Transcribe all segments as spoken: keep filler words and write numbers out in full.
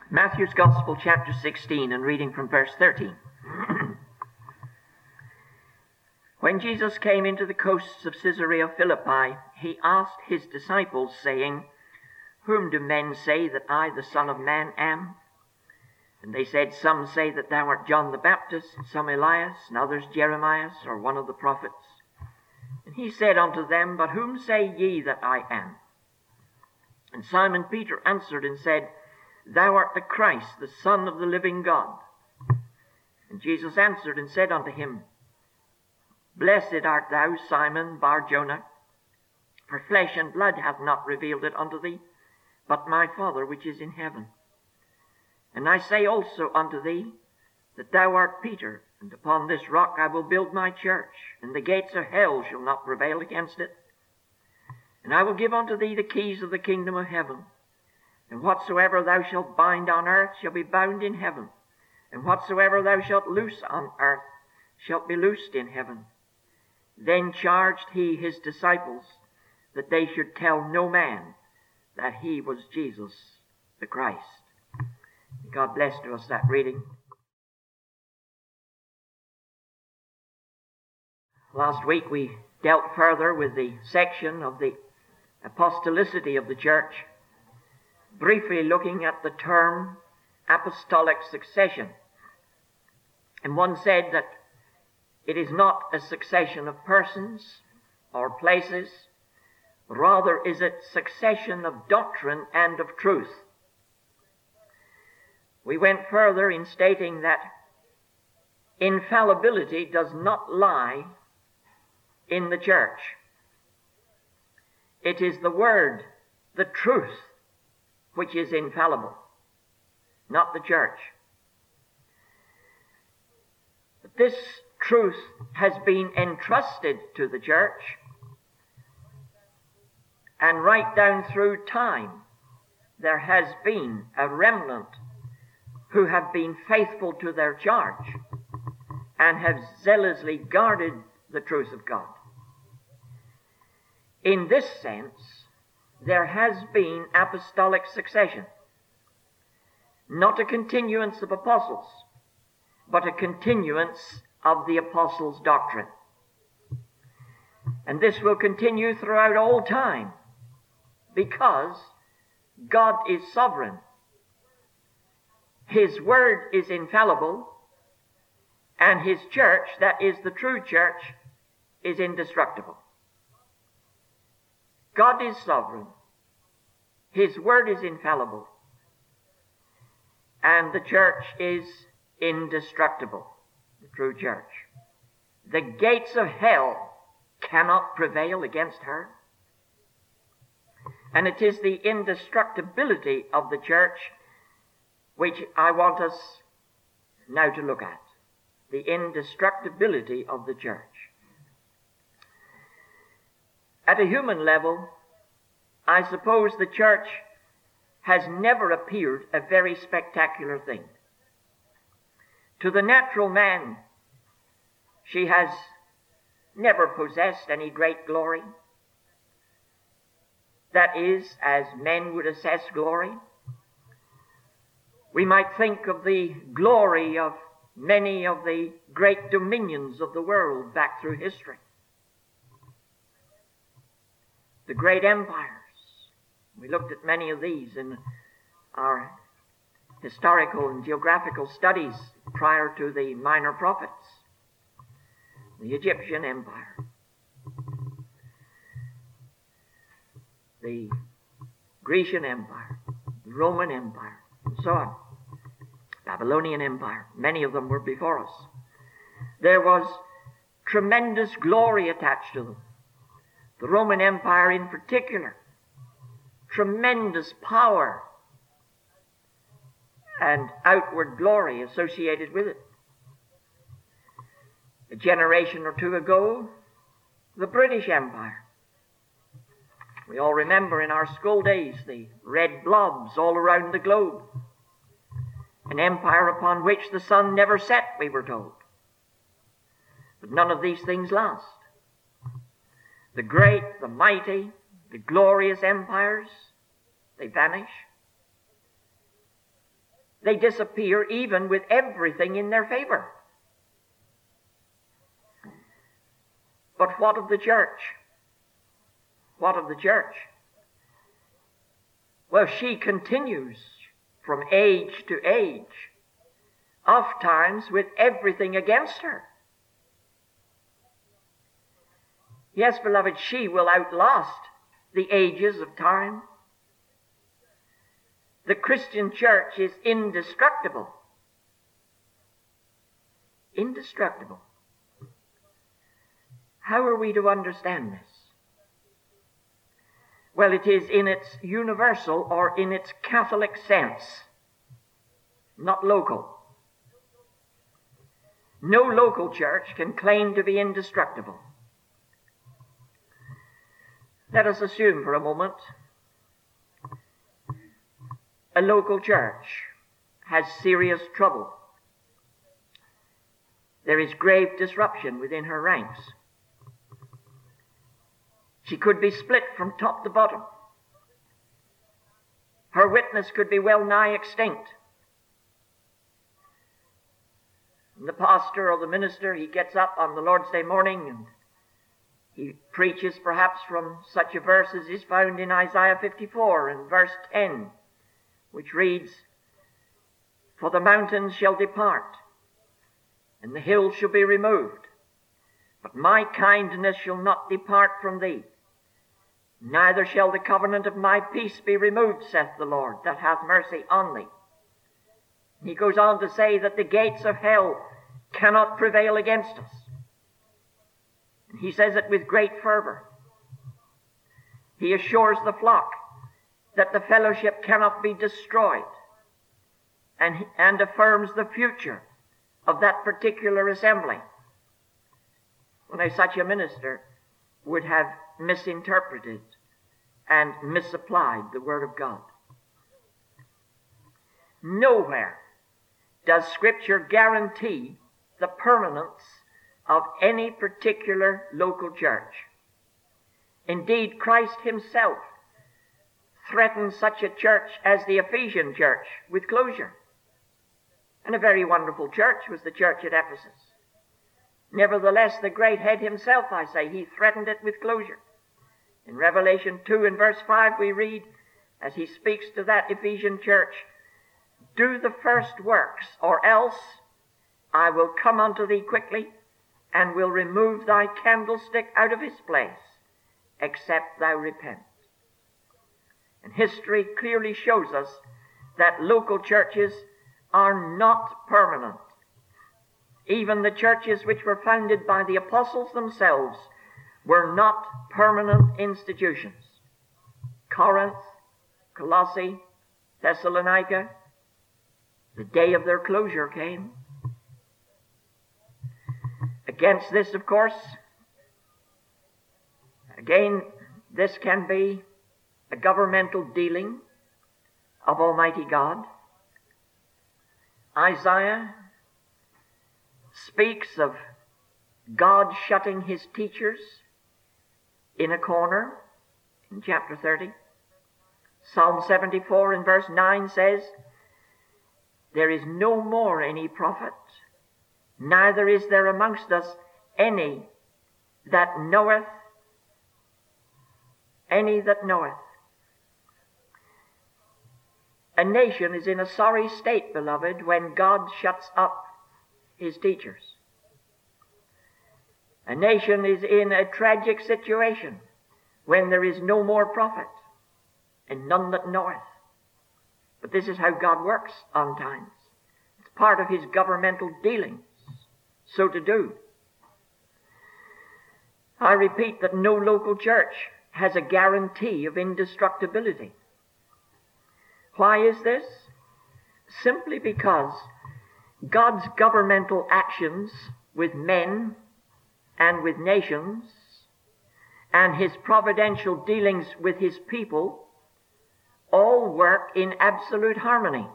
Matthew's Gospel, chapter sixteen, and reading from verse thirteen. When Jesus came into the coasts of Caesarea Philippi, he asked his disciples, saying, Whom do men say that I, the Son of Man, am? And they said, Some say that thou art John the Baptist, and some Elias, and others Jeremias, or one of the prophets. And he said unto them, But whom say ye that I am? And Simon Peter answered and said, Thou art the Christ, the Son of the living God. And Jesus answered and said unto him, Blessed art thou, Simon Bar-Jonah, for flesh and blood hath not revealed it unto thee, but my Father which is in heaven. And I say also unto thee, that thou art Peter, and upon this rock I will build my church, and the gates of hell shall not prevail against it. And I will give unto thee the keys of the kingdom of heaven. And whatsoever thou shalt bind on earth shall be bound in heaven, and whatsoever thou shalt loose on earth shall be loosed in heaven. Then charged he his disciples that they should tell no man that he was Jesus the Christ. God bless to us that reading. Last week we dealt further with the section of the apostolicity of the church, briefly looking at the term apostolic succession. And one said that it is not a succession of persons or places, rather is it succession of doctrine and of truth. We went further in stating that infallibility does not lie in the church. It is the word, the truth, which is infallible, not the church. But this truth has been entrusted to the church, and right down through time there has been a remnant who have been faithful to their charge and have zealously guarded the truth of God. In this sense, there has been apostolic succession, not a continuance of apostles, but a continuance of the apostles' doctrine. And this will continue throughout all time, because God is sovereign. His word is infallible, and his church, that is the true church, is indestructible. God is sovereign. His word is infallible. And the church is indestructible, the true church. The gates of hell cannot prevail against her. And it is the indestructibility of the church which I want us now to look at. The indestructibility of the church. At a human level, I suppose the church has never appeared a very spectacular thing. To the natural man, she has never possessed any great glory. That is, as men would assess glory. We might think of the glory of many of the great dominions of the world back through history. The great empires. We looked at many of these in our historical and geographical studies prior to the minor prophets. The Egyptian Empire, the Grecian Empire, the Roman Empire, and so on. Babylonian Empire. Many of them were before us. There was tremendous glory attached to them. The Roman Empire in particular. Tremendous power and outward glory associated with it. A generation or two ago, the British Empire. We all remember in our school days the red blobs all around the globe. An empire upon which the sun never set, we were told. But none of these things last. The great, the mighty, the glorious empires, they vanish. They disappear even with everything in their favor. But what of the church? What of the church? Well, she continues from age to age, oftentimes with everything against her. Yes, beloved, she will outlast the ages of time. The Christian church is indestructible. Indestructible. How are we to understand this? Well, it is in its universal or in its Catholic sense, not local. No local church can claim to be indestructible. Let us assume for a moment a local church has serious trouble. There is grave disruption within her ranks. She could be split from top to bottom. Her witness could be well nigh extinct. And the pastor or the minister, he gets up on the Lord's Day morning and he preaches perhaps from such a verse as is found in Isaiah fifty-four and verse ten, which reads, "For the mountains shall depart, and the hills shall be removed, but my kindness shall not depart from thee. Neither shall the covenant of my peace be removed, saith the Lord, that hath mercy on thee." He goes on to say that the gates of hell cannot prevail against us. He says it with great fervor. He assures the flock that the fellowship cannot be destroyed, and, and affirms the future of that particular assembly. Now, such a minister would have misinterpreted and misapplied the Word of God. Nowhere does Scripture guarantee the permanence of any particular local church. Indeed, Christ himself threatened such a church as the Ephesian church with closure. And a very wonderful church was the church at Ephesus. Nevertheless, the great head himself, I say, he threatened it with closure. In Revelation two and verse five we read, as he speaks to that Ephesian church, "Do the first works, or else I will come unto thee quickly, and will remove thy candlestick out of his place, except thou repent." And history clearly shows us that local churches are not permanent. Even the churches which were founded by the apostles themselves were not permanent institutions. Corinth, Colossae, Thessalonica, the day of their closure came. Against this, of course, again, this can be a governmental dealing of Almighty God. Isaiah speaks of God shutting his teachers in a corner in chapter thirty. Psalm seventy-four in verse nine says, "There is no more any prophet, neither is there amongst us any that knoweth, any that knoweth." A nation is in a sorry state, beloved, when God shuts up his teachers. A nation is in a tragic situation when there is no more prophet and none that knoweth. But this is how God works on times. It's part of his governmental dealings, so to do. I repeat that no local church has a guarantee of indestructibility. Why is this? Simply because God's governmental actions with men and with nations, and his providential dealings with his people, all work in absolute harmony.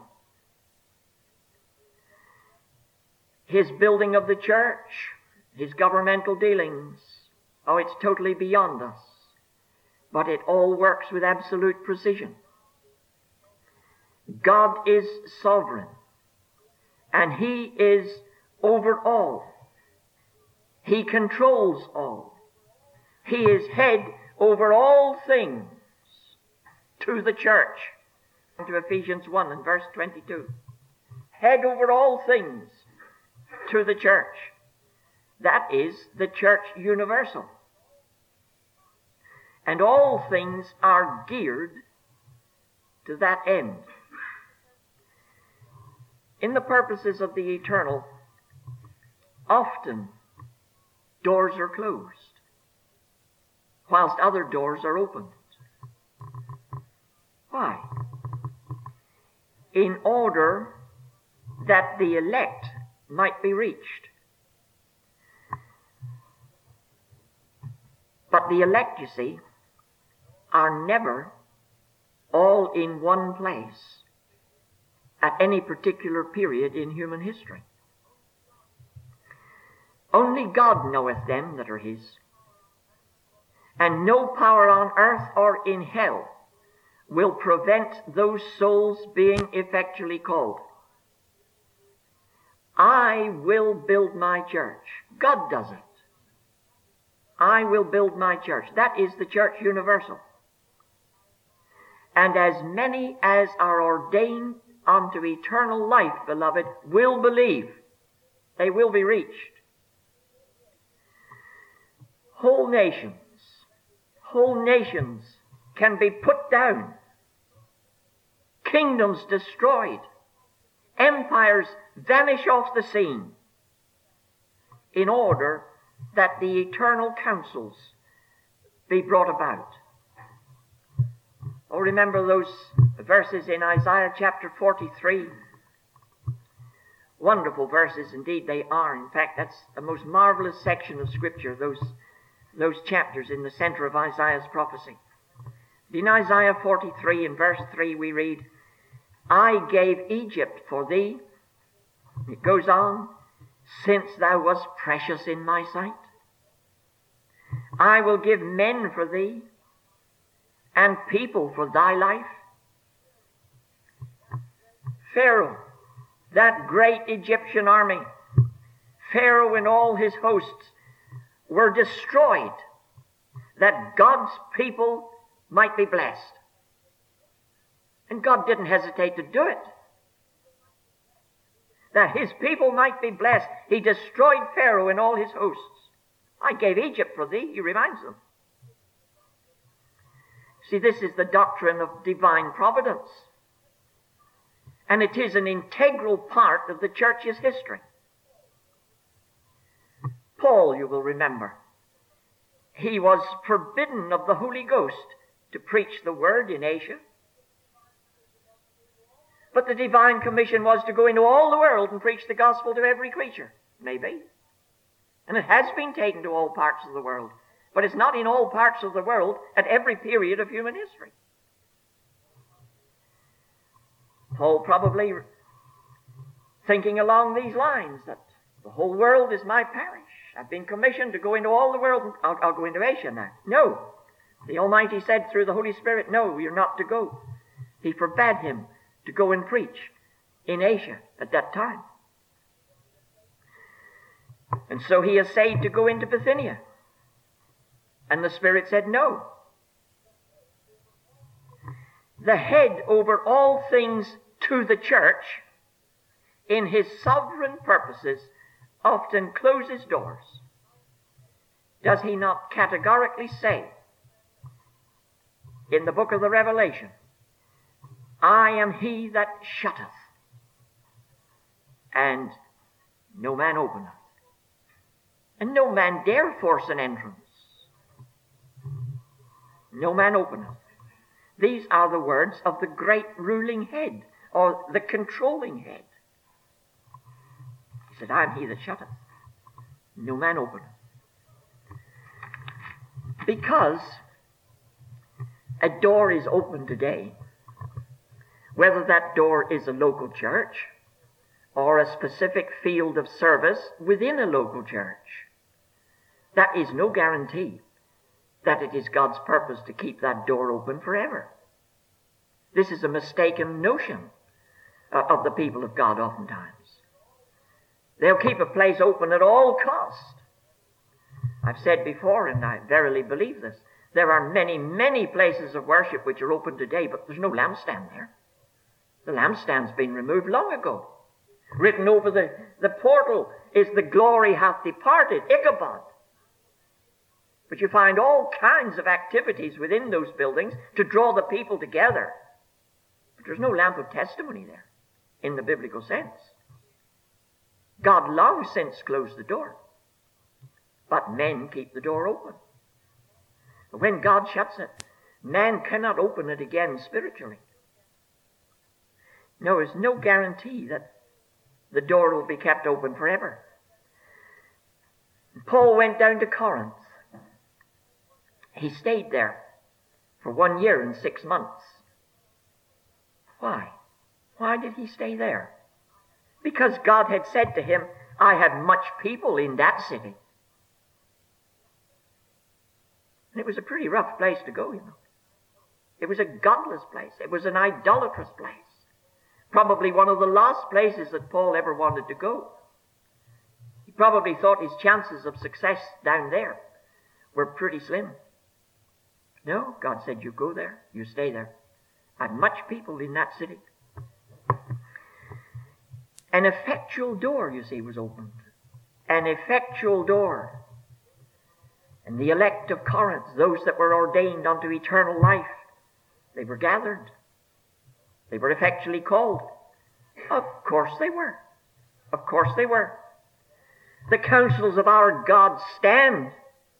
His building of the church, his governmental dealings, oh, it's totally beyond us. But it all works with absolute precision. God is sovereign. And he is over all. He controls all. He is head over all things to the church. To Ephesians one and verse twenty-two. Head over all things to the church. That is the church universal. And all things are geared to that end. In the purposes of the eternal, often doors are closed, whilst other doors are opened. Why? In order that the elect might be reached. But the elect, you see, are never all in one place at any particular period in human history. Only God knoweth them that are his, and no power on earth or in hell will prevent those souls being effectually called. I will build my church. God does it. I will build my church. That is the church universal. And as many as are ordained unto eternal life, beloved, will believe. They will be reached. Whole nations, whole nations can be put down. Kingdoms destroyed. Empires vanish off the scene in order that the eternal counsels be brought about. Oh, remember those verses in Isaiah chapter forty-three? Wonderful verses indeed they are. In fact, that's the most marvelous section of Scripture, those, those chapters in the center of Isaiah's prophecy. In Isaiah forty-three in verse three we read, I gave Egypt for thee. It goes on, since thou wast precious in my sight. I will give men for thee, and people for thy life. Pharaoh, that great Egyptian army, Pharaoh and all his hosts were destroyed that God's people might be blessed. And God didn't hesitate to do it. That his people might be blessed, he destroyed Pharaoh and all his hosts. I gave Egypt for thee, he reminds them. See, this is the doctrine of divine providence. And it is an integral part of the church's history. Paul, you will remember, he was forbidden of the Holy Ghost to preach the word in Asia. But the divine commission was to go into all the world and preach the gospel to every creature. Maybe. And it has been taken to all parts of the world. But it's not in all parts of the world at every period of human history. Paul probably thinking along these lines, that the whole world is my parish. I've been commissioned to go into all the world. And I'll, I'll go into Asia now. No. The Almighty said through the Holy Spirit, no, you're not to go. He forbade him to go and preach in Asia at that time. And so he essayed to go into Bithynia. And the Spirit said no. The head over all things to the church, in his sovereign purposes, often closes doors. Does he not categorically say in the book of the Revelation, I am he that shutteth, and no man openeth, and no man dare force an entrance. No man openeth. These are the words of the great ruling head, or the controlling head. He said, I am he that shutteth, no man openeth. Because a door is open today, whether that door is a local church or a specific field of service within a local church, that is no guarantee that it is God's purpose to keep that door open forever. This is a mistaken notion uh, of the people of God oftentimes. They'll keep a place open at all cost. I've said before, and I verily believe this, there are many, many places of worship which are open today, but there's no lampstand there. The lampstand's been removed long ago. Written over the, the portal is "the glory hath departed," Ichabod. But you find all kinds of activities within those buildings to draw the people together. But there's no lamp of testimony there, in the biblical sense. God long since closed the door, but men keep the door open. When God shuts it, man cannot open it again spiritually. No, there's no guarantee that the door will be kept open forever. Paul went down to Corinth. He stayed there for one year and six months. Why? Why did he stay there? Because God had said to him, "I have much people in that city." And it was a pretty rough place to go, you know. It was a godless place. It was an idolatrous place. Probably one of the last places that Paul ever wanted to go. He probably thought his chances of success down there were pretty slim. No, God said, "You go there, you stay there. I have much people in that city." An effectual door, you see, was opened. An effectual door. And the elect of Corinth, those that were ordained unto eternal life, they were gathered. They were effectually called. Of course they were. Of course they were. The counsels of our God stand.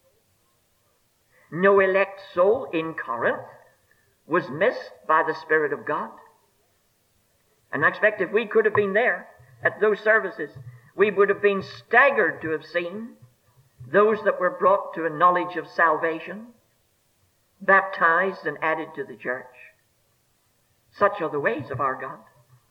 No elect soul in Corinth was missed by the Spirit of God. And I expect if we could have been there at those services, we would have been staggered to have seen those that were brought to a knowledge of salvation, baptized and added to the church. Such are the ways of our God.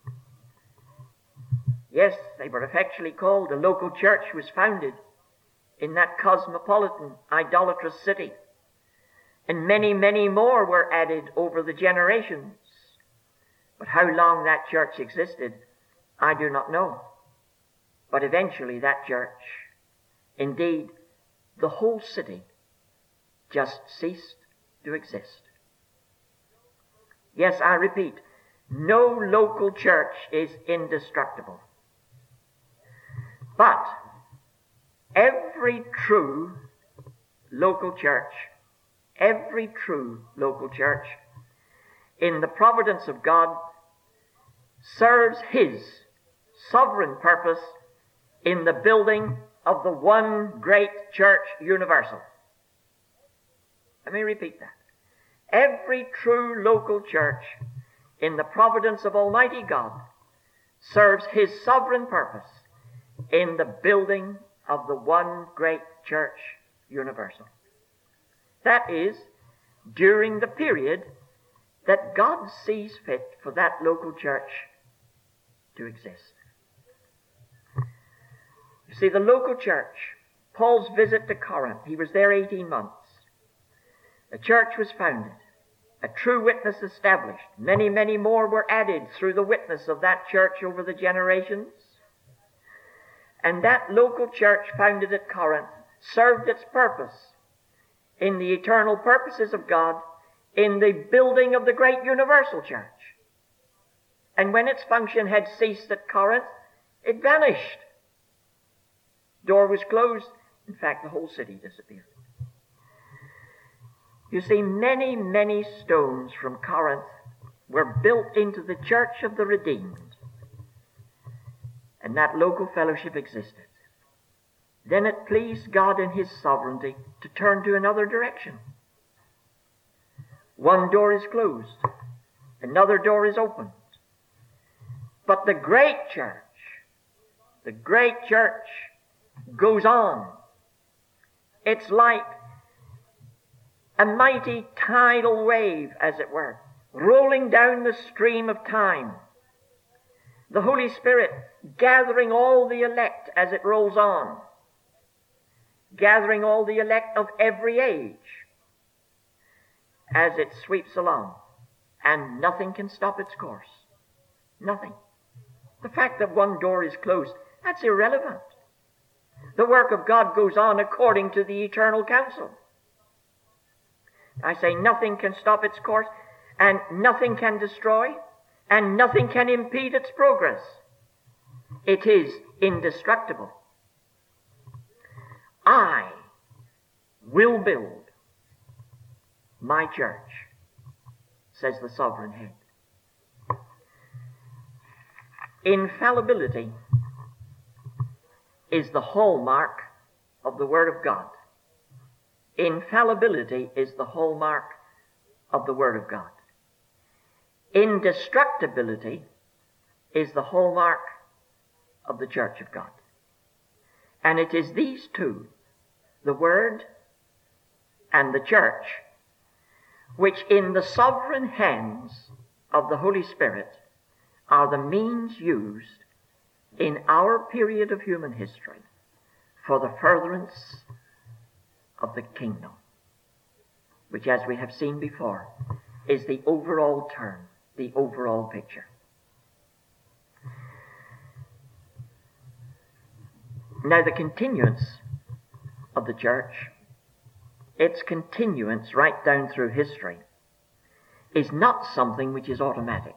Yes, they were effectually called. A local church was founded in that cosmopolitan, idolatrous city. And many, many more were added over the generations. But how long that church existed, I do not know. But eventually that church, indeed, the whole city, just ceased to exist. Yes, I repeat, no local church is indestructible. But every true local church, every true local church, in the providence of God, serves His sovereign purpose in the building of the one great church universal. Let me repeat that. Every true local church, in the providence of Almighty God, serves His sovereign purpose in the building of the one great church universal. That is, during the period that God sees fit for that local church to exist. You see, the local church, Paul's visit to Corinth, he was there eighteen months. A church was founded, a true witness established. Many, many more were added through the witness of that church over the generations. And that local church founded at Corinth served its purpose in the eternal purposes of God in the building of the great universal church. And when its function had ceased at Corinth, it vanished. Door was closed. In fact, the whole city disappeared. You see, many, many stones from Corinth were built into the church of the redeemed. And that local fellowship existed. Then it pleased God in His sovereignty to turn to another direction. One door is closed. Another door is opened. But the great church, the great church goes on. It's like a mighty tidal wave, as it were, rolling down the stream of time. The Holy Spirit gathering all the elect as it rolls on, gathering all the elect of every age as it sweeps along, and nothing can stop its course. Nothing. The fact that one door is closed That's irrelevant. The work of God goes on according to the eternal counsel. I say nothing can stop its course, and nothing can destroy, and nothing can impede its progress. It is indestructible. I will build my church, says the sovereign head. Infallibility is the hallmark of the Word of God. Infallibility is the hallmark of the Word of God. Indestructibility is the hallmark of the Church of God. And it is these two, the Word and the Church, which in the sovereign hands of the Holy Spirit are the means used in our period of human history for the furtherance of the kingdom, which, as we have seen before, is the overall term, the overall picture. Now, the continuance of the church, its continuance right down through history, is not something which is automatic.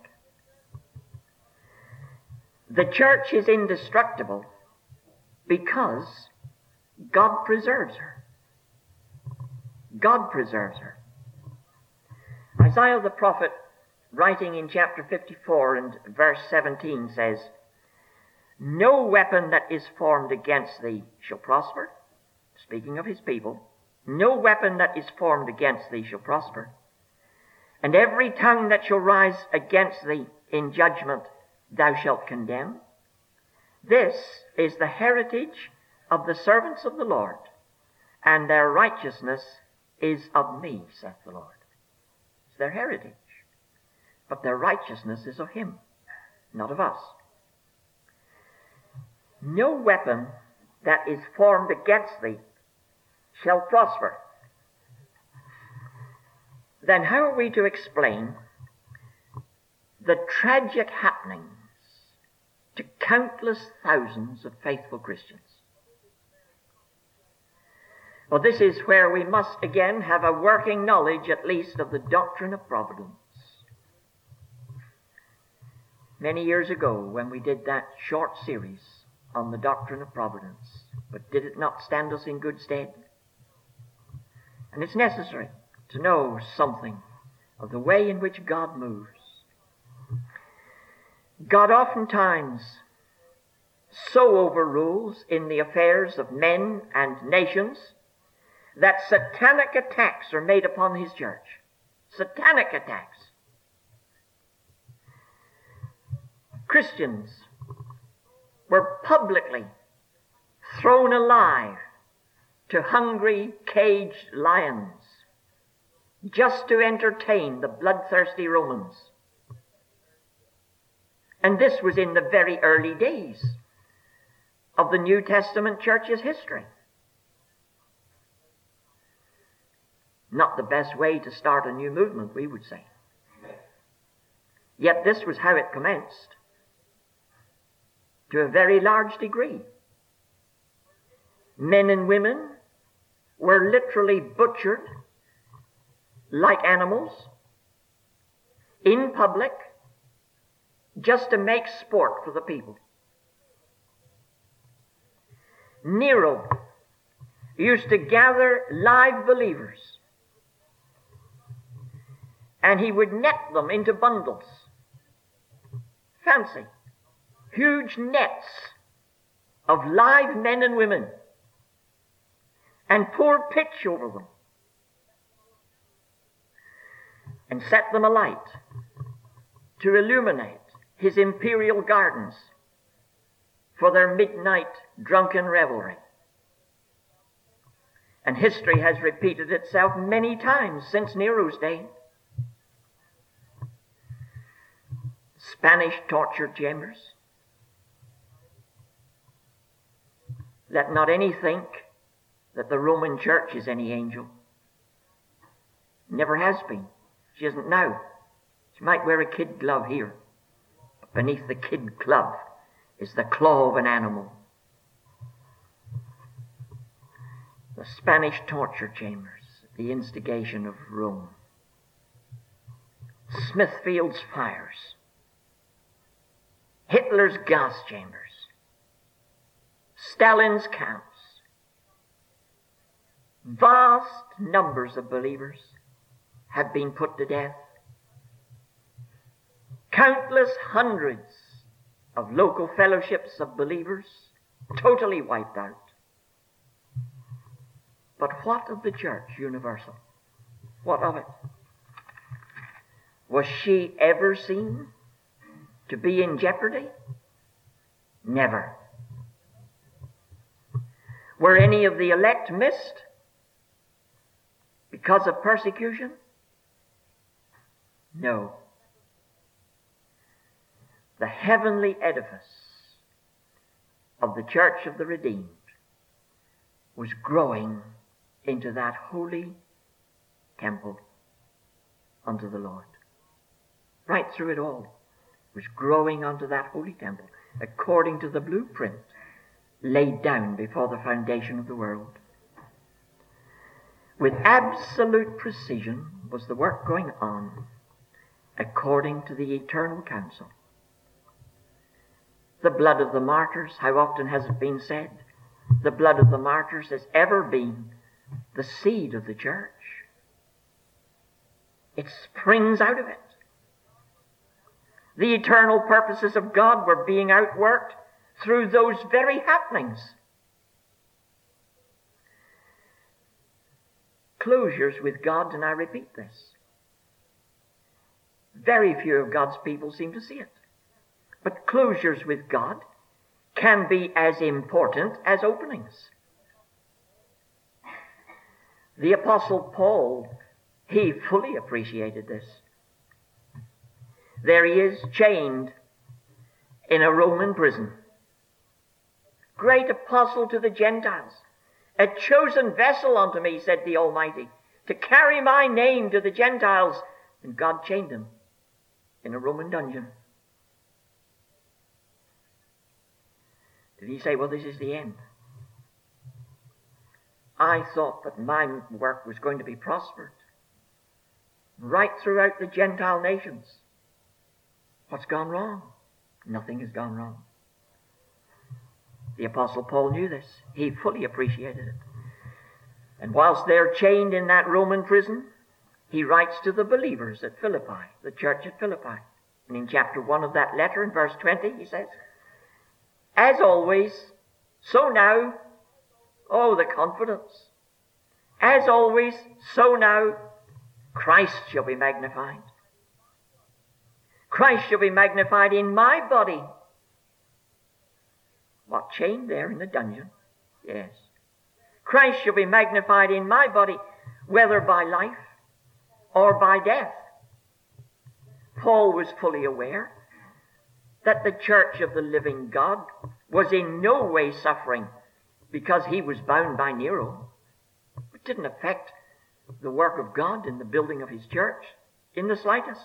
The church is indestructible because God preserves her. God preserves her. Isaiah the prophet, writing in chapter fifty-four and verse seventeen, says, "No weapon that is formed against thee shall prosper." Speaking of his people, "No weapon that is formed against thee shall prosper. And every tongue that shall rise against thee in judgment thou shalt condemn. This is the heritage of the servants of the Lord, and their righteousness is of me, saith the Lord." It's their heritage. But their righteousness is of him, not of us. "No weapon that is formed against thee shall prosper." Then how are we to explain the tragic happenings to countless thousands of faithful Christians? Well, this is where we must again have a working knowledge, at least, of the doctrine of providence. Many years ago, when we did that short series on the doctrine of providence, but did it not stand us in good stead? And it's necessary to know something of the way in which God moves. God oftentimes so overrules in the affairs of men and nations that satanic attacks are made upon his church. Satanic attacks. Christians were publicly thrown alive to hungry, caged lions just to entertain the bloodthirsty Romans. And this was in the very early days of the New Testament church's history. Not the best way to start a new movement, we would say. Yet this was how it commenced, to a very large degree. Men and women were literally butchered like animals in public just to make sport for the people. Nero used to gather live believers, and he would net them into bundles. Fancy. Huge nets of live men and women, and pour pitch over them, and set them alight to illuminate his imperial gardens for their midnight drunken revelry. And history has repeated itself many times since Nero's day. Spanish torture chambers. Let not any think that the Roman Church is any angel. Never has been. She isn't now. She might wear a kid glove here, but beneath the kid glove is the claw of an animal. The Spanish torture chambers, the instigation of Rome. Smithfield's fires. Hitler's gas chambers. Stalin's camps. Vast numbers of believers have been put to death. Countless hundreds of local fellowships of believers totally wiped out. But what of the church universal? What of it? Was she ever seen to be in jeopardy? Never. Were any of the elect missed because of persecution? No. The heavenly edifice of the church of the redeemed was growing into that holy temple unto the Lord. Right through it all was growing unto that holy temple according to the blueprint laid down before the foundation of the world. With absolute precision was the work going on according to the eternal counsel. The blood of the martyrs, how often has it been said? The blood of the martyrs has ever been the seed of the church. It springs out of it. The eternal purposes of God were being outworked through those very happenings. Closures with God, and I repeat this. Very few of God's people seem to see it. But closures with God can be as important as openings. The Apostle Paul, he fully appreciated this. There he is, chained in a Roman prison. Great apostle to the Gentiles, a chosen vessel unto me, said the Almighty, to carry my name to the Gentiles. And God chained him in a Roman dungeon. Did he say, well, this is the end? I thought that my work was going to be prospered right throughout the Gentile nations. What's gone wrong? Nothing has gone wrong. The Apostle Paul knew this. He fully appreciated it. And whilst they're chained in that Roman prison, he writes to the believers at Philippi, the church at Philippi. And in chapter one of that letter, in verse twenty, he says, as always, so now, oh, the confidence. As always, so now, Christ shall be magnified. Christ shall be magnified in my body. What, chained there in the dungeon? Yes. Christ shall be magnified in my body, whether by life or by death. Paul was fully aware that the church of the living God was in no way suffering because he was bound by Nero. It didn't affect the work of God in the building of his church in the slightest.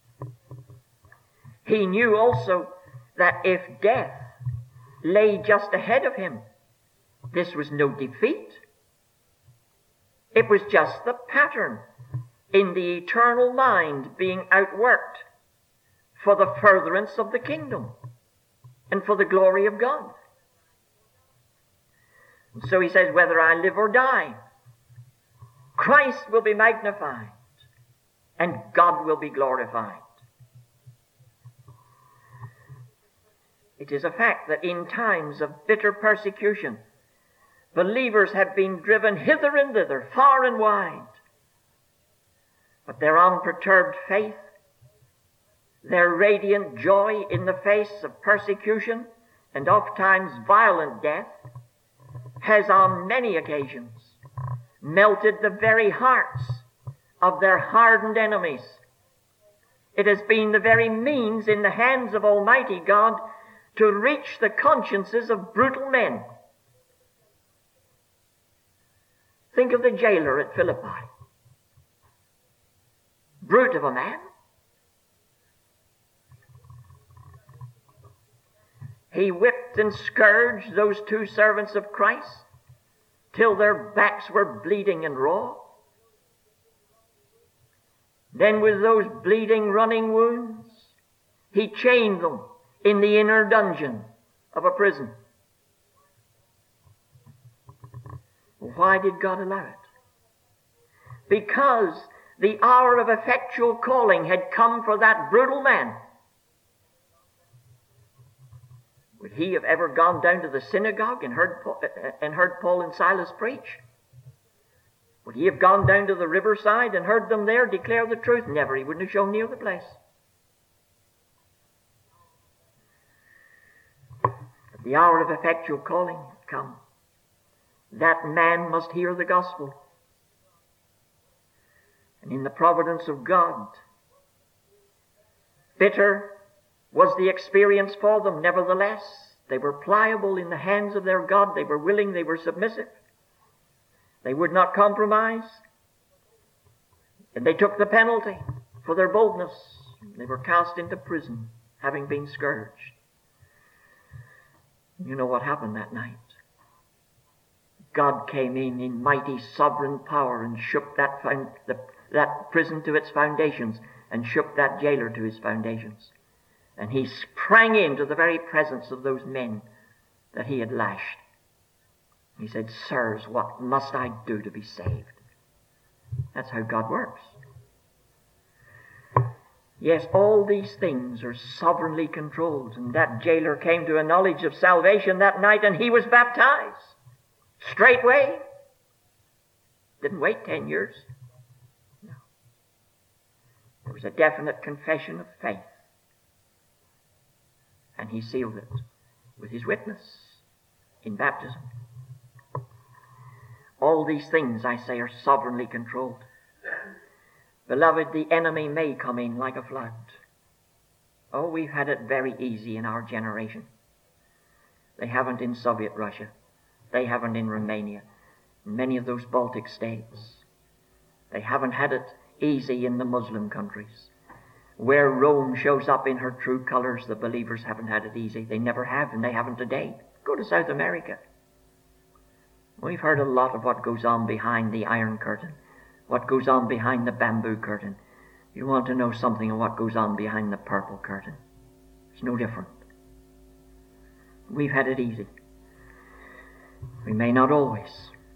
He knew also that if death lay just ahead of him, this was no defeat. It was just the pattern in the eternal mind being outworked for the furtherance of the kingdom and for the glory of God. And so he says, whether I live or die, Christ will be magnified and God will be glorified. It is a fact that in times of bitter persecution, believers have been driven hither and thither, far and wide. But their unperturbed faith, their radiant joy in the face of persecution and oftentimes violent death, has on many occasions melted the very hearts of their hardened enemies. It has been the very means in the hands of Almighty God to reach the consciences of brutal men. Think of the jailer at Philippi. Brute of a man. He whipped and scourged those two servants of Christ till their backs were bleeding and raw. Then with those bleeding, running wounds, he chained them in the inner dungeon of a prison. Why did God allow it? Because the hour of effectual calling had come for that brutal man. Would he have ever gone down to the synagogue and heard Paul, and heard Paul and Silas preach? Would he have gone down to the riverside and heard them there declare the truth? Never. He wouldn't have shown near the place. But the hour of effectual calling had come. That man must hear the gospel. And in the providence of God, bitter was the experience for them. Nevertheless, they were pliable in the hands of their God. They were willing, they were submissive. They would not compromise. And they took the penalty for their boldness. They were cast into prison, having been scourged. You know what happened that night? God came in in mighty sovereign power and shook that, found, the, that prison to its foundations and shook that jailer to his foundations. And he sprang into the very presence of those men that he had lashed. He said, "Sirs, what must I do to be saved?" That's how God works. Yes, all these things are sovereignly controlled. And that jailer came to a knowledge of salvation that night, and he was baptized. Straightway. Didn't wait ten years. No. There was a definite confession of faith. And he sealed it with his witness in baptism. All these things, I say, are sovereignly controlled. Beloved, the enemy may come in like a flood. Oh, we've had it very easy in our generation. They haven't in Soviet Russia. They haven't in Romania. In many of those Baltic states. They haven't had it easy in the Muslim countries. Where Rome shows up in her true colors, the believers haven't had it easy. They never have, and they haven't today. Go to South America. We've heard a lot of what goes on behind the Iron Curtain, what goes on behind the bamboo curtain. You want to know something of what goes on behind the purple curtain. It's no different. We've had it easy. We may not always.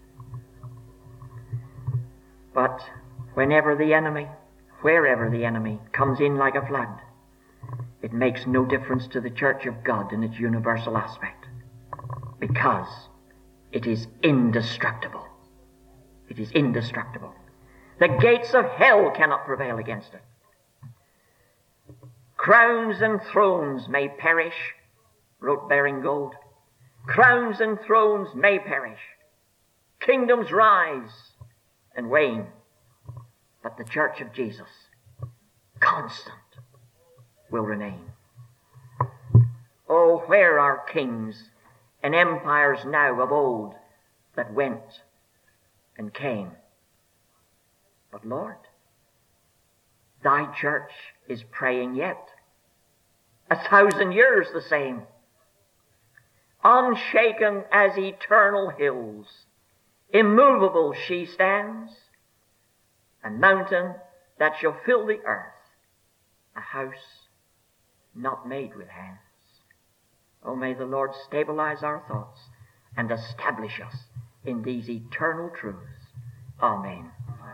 But whenever the enemy, wherever the enemy comes in like a flood, it makes no difference to the church of God in its universal aspect, because it is indestructible. It is indestructible. The gates of hell cannot prevail against it. Crowns and thrones may perish, wrote Baring Gould. Crowns and thrones may perish. Kingdoms rise and wane. But the church of Jesus, constant, will remain. Oh, where are kings and empires now of old that went and came? But Lord, thy church is praying yet. A thousand years the same. Unshaken as eternal hills, immovable she stands, a mountain that shall fill the earth, a house not made with hands. Oh, may the Lord stabilize our thoughts and establish us in these eternal truths. Amen.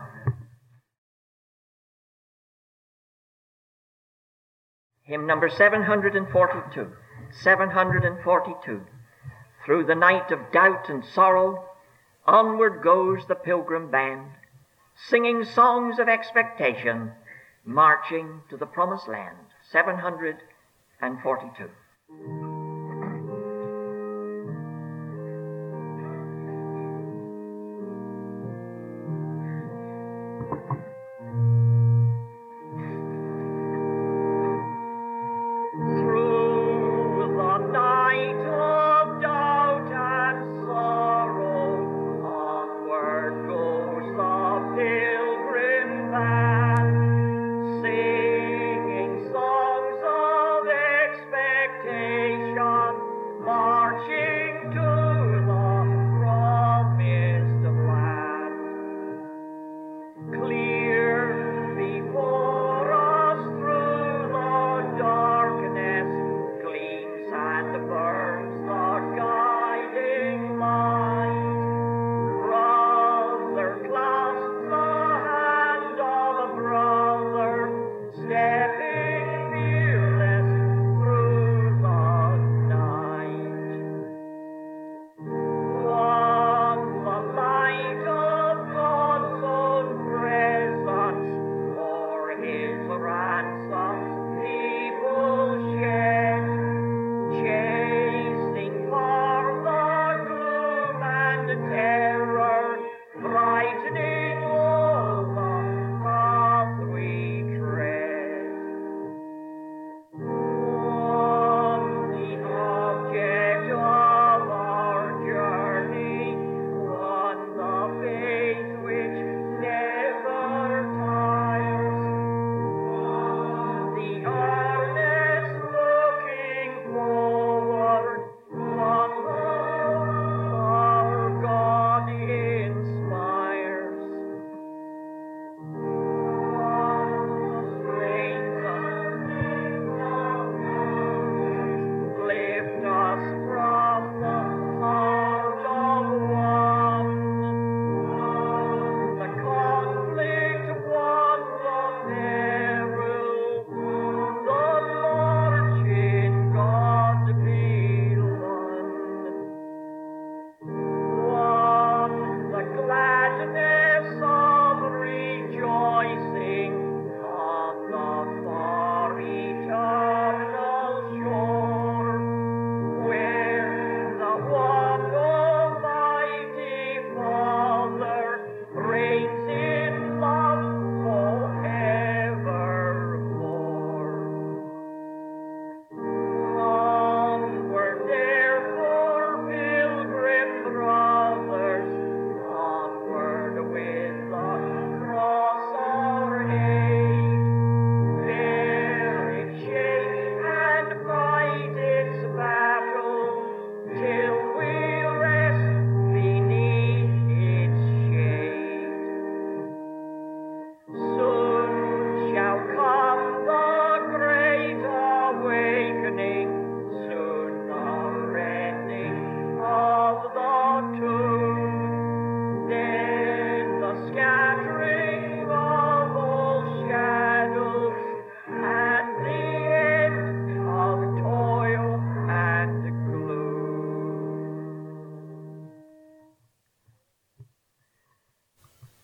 Hymn number seven hundred forty-two. seven hundred forty-two. Through the night of doubt and sorrow, onward goes the pilgrim band, singing songs of expectation, marching to the promised land. seven hundred forty-two. Singing songs of expectation.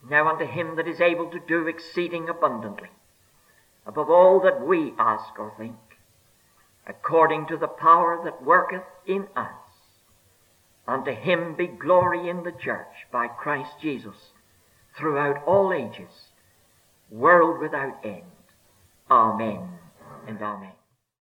Now unto him that is able to do exceeding abundantly, above all that we ask or think, according to the power that worketh in us, unto him be glory in the church by Christ Jesus throughout all ages, world without end. Amen and amen.